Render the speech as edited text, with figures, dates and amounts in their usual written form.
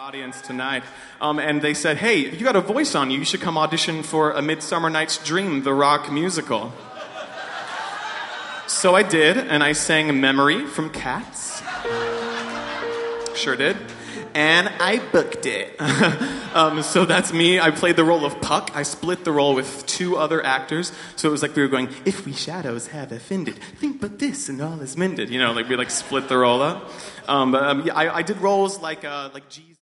audience tonight. And they said, hey, you got a voice on you. You should come audition for A Midsummer Night's Dream, the rock musical. So I did, and I sang Memory from Cats. Sure did. And I booked it. So that's me. I played the role of Puck. I split the role with two other actors. So it was like we were going, if we shadows have offended, think but this and all is mended. You know, like we split the role up. Yeah, I did roles like Jesus.